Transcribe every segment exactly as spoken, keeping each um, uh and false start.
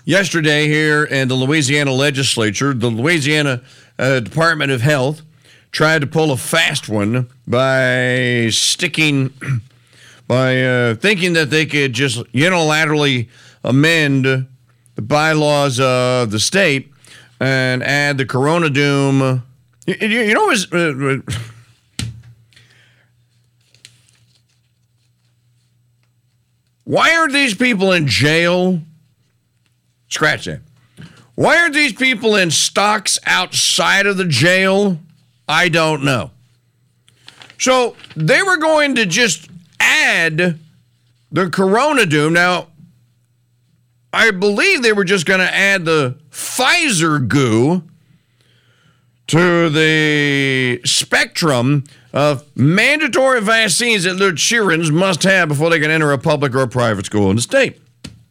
yesterday here in the Louisiana legislature, the Louisiana uh, Department of Health tried to pull a fast one by sticking, by uh, thinking that they could just unilaterally amend the bylaws of the state and add the Corona Doom. You, you, you know what's... Uh, why are these people in jail? Scratch that. Why are these people in stocks outside of the jail? I don't know. So they were going to just add the Corona Doom. Now, I believe they were just going to add the Pfizer goo to the spectrum of mandatory vaccines that their children must have before they can enter a public or a private school in the state.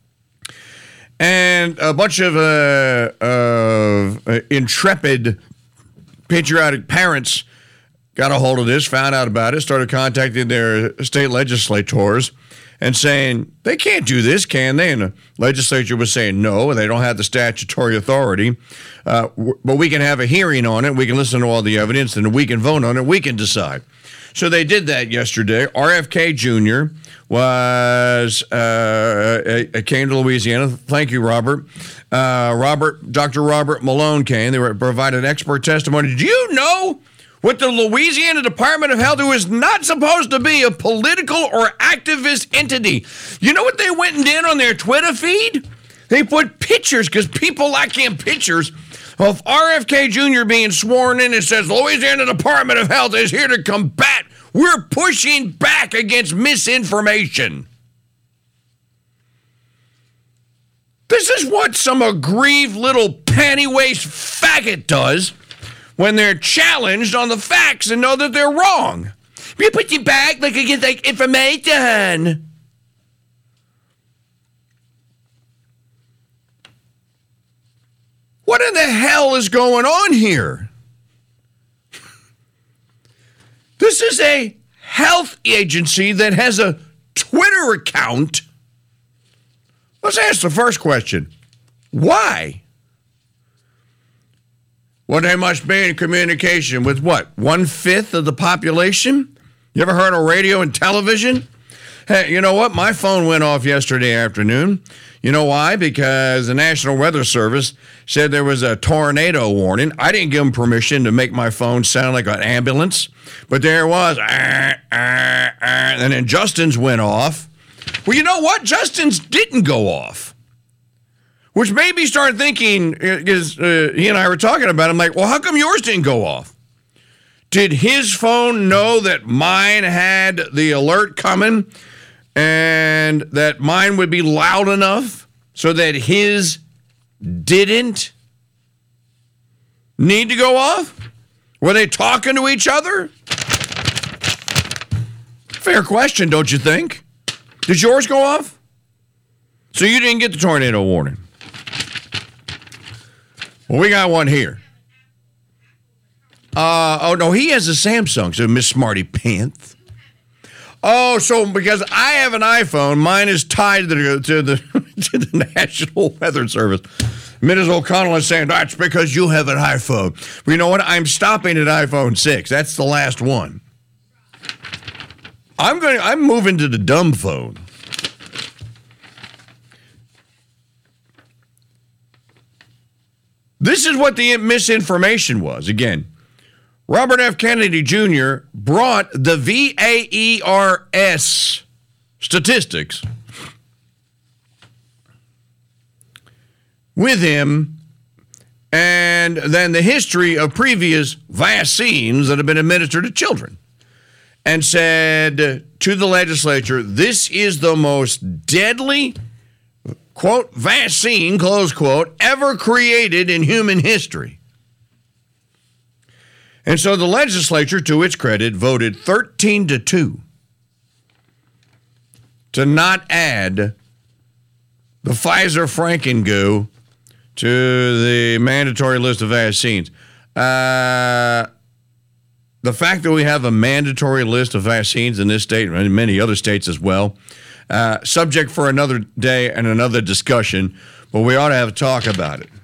And a bunch of uh, uh, intrepid, patriotic parents got a hold of this, found out about it, started contacting their state legislators and saying, they can't do this, can they? And the legislature was saying no, they don't have the statutory authority. Uh, w- but we can have a hearing on it, we can listen to all the evidence, and we can vote on it, we can decide. So they did that yesterday. R F K Junior was, uh, uh, came to Louisiana. Thank you, Robert. Uh, Robert, Doctor Robert Malone came. They were provided expert testimony. Do you know what the Louisiana Department of Health, who is not supposed to be a political or activist entity, you know what they went and did on their Twitter feed? They put pictures, because people like him, pictures of R F K Junior being sworn in. It says, Louisiana Department of Health is here to combat. We're pushing back against misinformation. This is what some aggrieved little panty-waist faggot does when they're challenged on the facts and know that they're wrong. You put you back like I get like information. What in the hell is going on here? This is a health agency that has a Twitter account. Let's ask the first question. Why? Well, they must be in communication with what? One-fifth of the population? You ever heard of radio and television? Hey, you know what? My phone went off yesterday afternoon. You know why? Because the National Weather Service said there was a tornado warning. I didn't give them permission to make my phone sound like an ambulance, but there it was. Ah, ah, ah, and then Justin's went off. Well, you know what? Justin's didn't go off, which made me start thinking, because uh, he and I were talking about it. I'm like, well, how come yours didn't go off? Did his phone know that mine had the alert coming and that mine would be loud enough so that his didn't need to go off? Were they talking to each other? Fair question, don't you think? Did yours go off? So you didn't get the tornado warning. Well, we got one here. Uh, oh, no, he has a Samsung, so Miss Smarty Pants. Oh, so because I have an iPhone, mine is tied to the, to the, to the National Weather Service. Missus O'Connell is saying, that's because you have an iPhone. But you know what? I'm stopping at iPhone six. That's the last one. I'm going. I'm moving to the dumb phone. This is what the misinformation was. Again, Robert F. Kennedy Junior brought the V A E R S statistics with him, and then the history of previous vaccines that have been administered to children, and said to the legislature, this is the most deadly, quote, vaccine, close quote, ever created in human history. And so the legislature, to its credit, voted thirteen to two to not add the Pfizer Frankengoo to the mandatory list of vaccines. Uh, the fact that we have a mandatory list of vaccines in this state and many other states as well, uh, subject for another day and another discussion. but we ought to have a talk about it.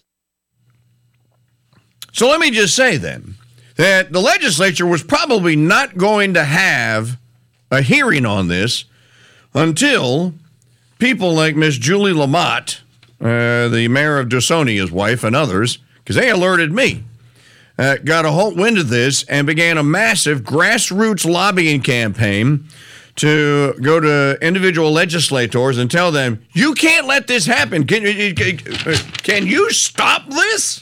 So let me just say then that the legislature was probably not going to have a hearing on this until people like Miss Julie Lamont, uh, the mayor of Dawsonia's wife, and others, because they alerted me, uh, got a whole wind of this and began a massive grassroots lobbying campaign to go to individual legislators and tell them, you can't let this happen. Can, can you stop this?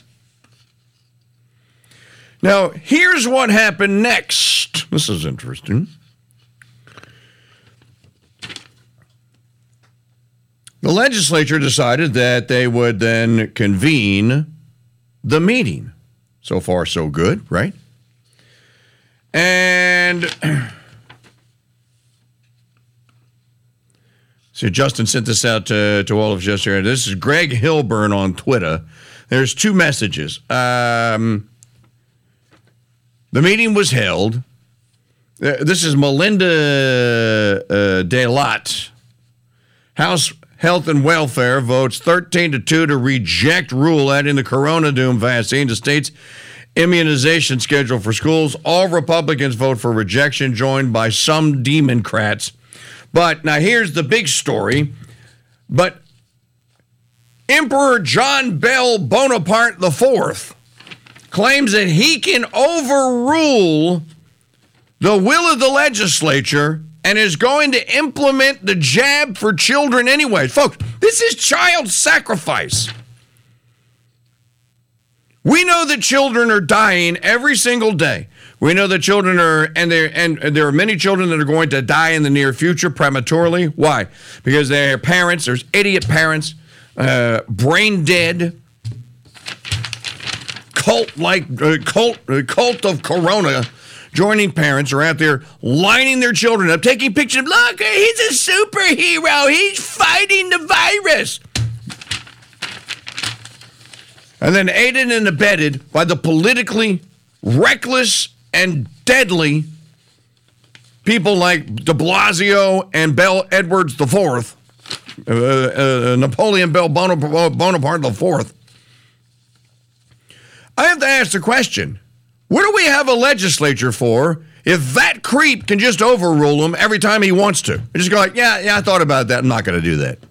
Now, here's what happened next. This is interesting. The legislature decided that they would then convene the meeting. So far, so good, right? And so Justin sent this out to, to all of us yesterday. This is Greg Hilburn on Twitter. There's two messages. Um, the meeting was held. Uh, this is Melinda uh, Delott. House Health and Welfare votes thirteen to two to reject rule adding the Corona Doom vaccine to state's immunization schedule for schools. All Republicans vote for rejection, joined by some Democrats. But now here's the big story. But Emperor John Bell Bonaparte the Fourth claims that he can overrule the will of the legislature and is going to implement the jab for children anyway. Folks, this is child sacrifice. We know that children are dying every single day. We know that children are, and there and there are many children that are going to die in the near future prematurely. Why? Because their parents, there's idiot parents, uh, brain dead, cult like uh, cult uh, cult of corona. Joining parents are out there lining their children up, taking pictures of, look, he's a superhero. He's fighting the virus. And then aided and abetted by the politically reckless and deadly people like de Blasio and Bell Edwards the Fourth, uh, uh, Napoleon Bell Bonaparte the Fourth. I have to ask the question, what do we have a legislature for if that creep can just overrule him every time he wants to? Just go like, yeah, yeah, I thought about that. I'm not going to do that.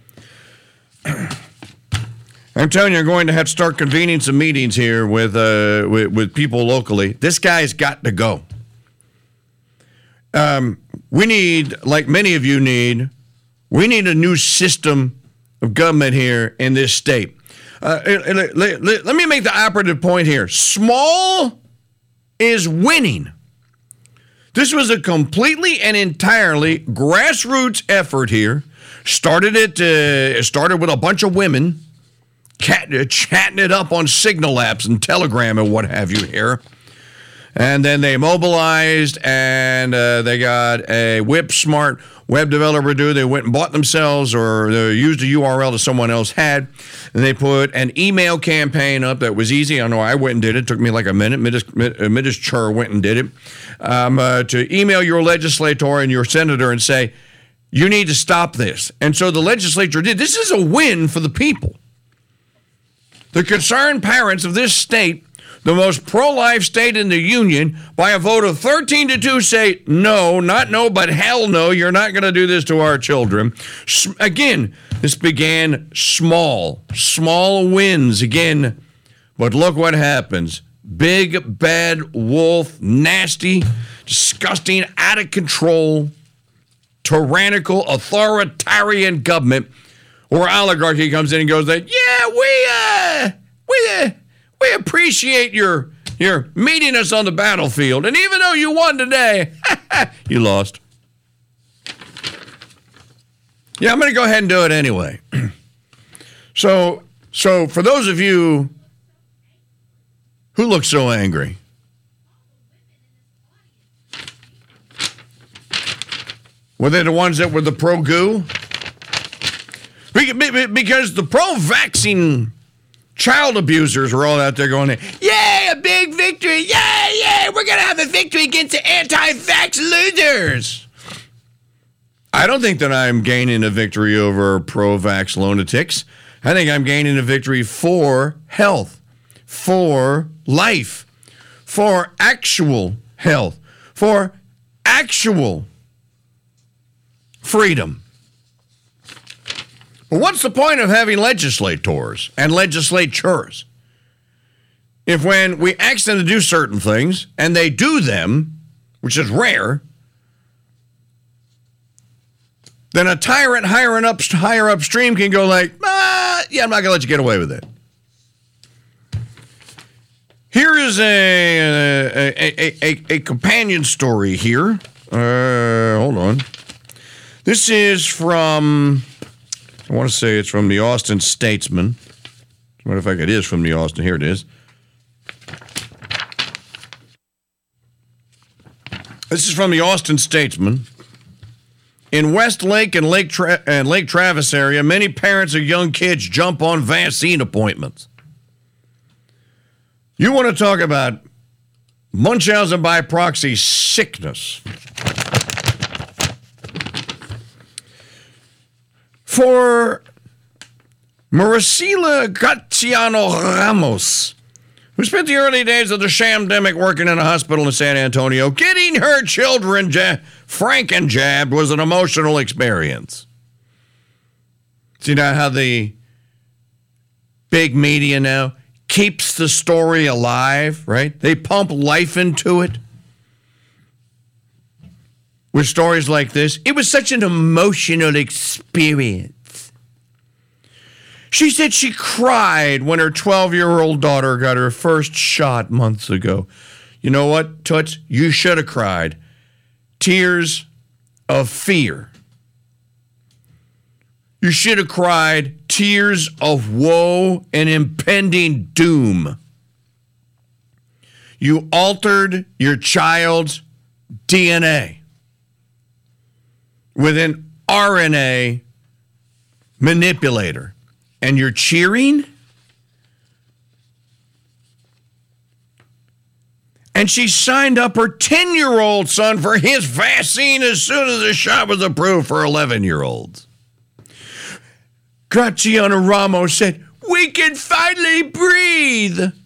I'm telling you, you're going to have to start convening some meetings here with, uh, with, with people locally. This guy's got to go. Um, we need, like many of you need, we need a new system of government here in this state. Uh, let, let, let me make the operative point here. Small is winning. This was a completely and entirely grassroots effort here. Started it, uh, started with a bunch of women cat, uh, chatting it up on Signal apps and Telegram and what have you here. And then they mobilized and uh, they got a whip smart web developer do. They went and bought themselves or they used a U R L that someone else had. And they put an email campaign up that was easy. I know I went and did it. It took me like a minute. Midis Chur went and did it. Um, uh, to email your legislator and your senator and say, you need to stop this. And so the legislature did. This is a win for the people. The concerned parents of this state, the most pro-life state in the union, by a vote of thirteen to two, say, no, not no, but hell no, you're not going to do this to our children. S- again, this began small, small wins again, but look what happens. Big, bad wolf, nasty, disgusting, out of control, tyrannical, authoritarian government, or oligarchy comes in and goes, that, yeah, we, uh, we, uh, We appreciate your your meeting us on the battlefield. And even though you won today, you lost. Yeah, I'm going to go ahead and do it anyway. so, so for those of you who look so angry, were they the ones that were the pro-goo? Because the pro-vaccine child abusers are all out there going, yay, a big victory. Yay, yay, we're going to have a victory against the anti-vax losers. I don't think that I'm gaining a victory over pro-vax lunatics. I think I'm gaining a victory for health, for life, for actual health, for actual freedom. But what's the point of having legislators and legislatures if when we ask them to do certain things and they do them, which is rare, then a tyrant higher up, higher upstream can go like, ah, yeah, I'm not going to let you get away with it. Here is a a, a, a, a companion story here. Uh, hold on. This is from, I want to say it's from the Austin Statesman. As a matter of fact, it is from the Austin. Here it is. This is from the Austin Statesman. In Westlake and Lake Tra- and Lake Travis area, many parents of young kids jump on vaccine appointments. You want to talk about Munchausen by proxy sickness. For Maricela Graciano Ramos, who spent the early days of the shamdemic working in a hospital in San Antonio, getting her children ja- franken-jabbed was an emotional experience. See now how the big media now keeps the story alive, right? They pump life into it with stories like this. It was such an emotional experience. She said she cried when her twelve-year-old daughter got her first shot months ago. You know what, Toots? You should have cried. Tears of fear. You should have cried tears of woe and impending doom. You altered your child's D N A with an R N A manipulator. And you're cheering? And she signed up her ten-year-old son for his vaccine as soon as the shot was approved for eleven-year-olds. Graciano Ramos said, "We can finally breathe."